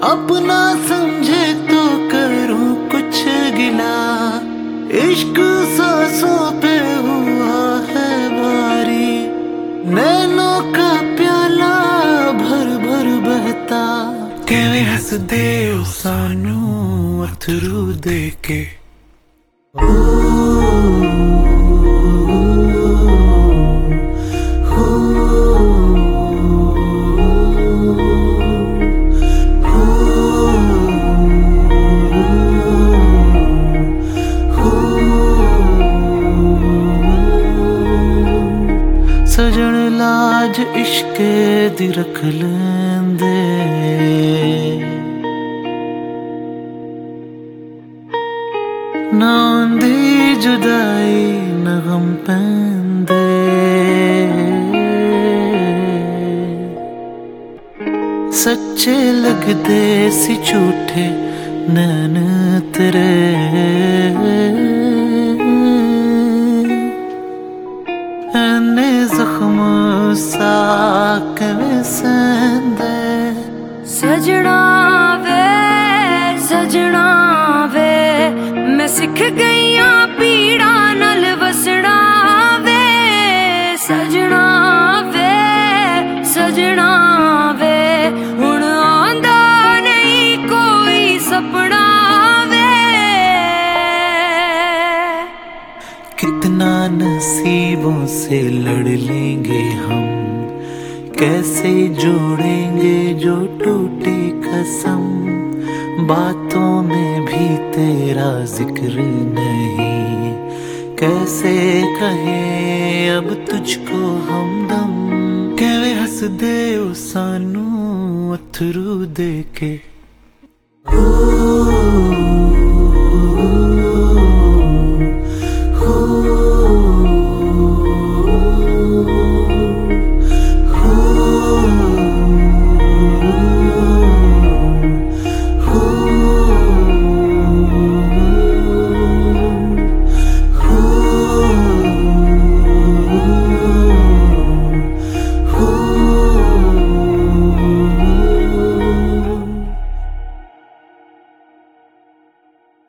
अपना समझे तो करूं कुछ गिला। इश्क सांसों पे हुआ है भारी, नैनों का प्याला भर भर बहता। किवें हसदे ओ सानू अथरू दे के। सजन लाज इश्के दी रख लेंदे, ना आंदी जुदाई न गम पैंदे। सच्चे लगदे सी झूठे नैन तेरे, एने जख्म सा किवें सहंदे। सजना वे मैं सिख गईया पीड़ा नल वसना वे। सजना वे हुण आंदा नहीं कोई सपना वे। कितना नसीबों से लड़ लेंगे हम, कैसे जोड़ेंगे जो टूटी कसम। बातों में भी तेरा जिक्र नहीं, कैसे कहें अब तुझको हमदम। किवें हसदे ओ सानू अथरू दे के।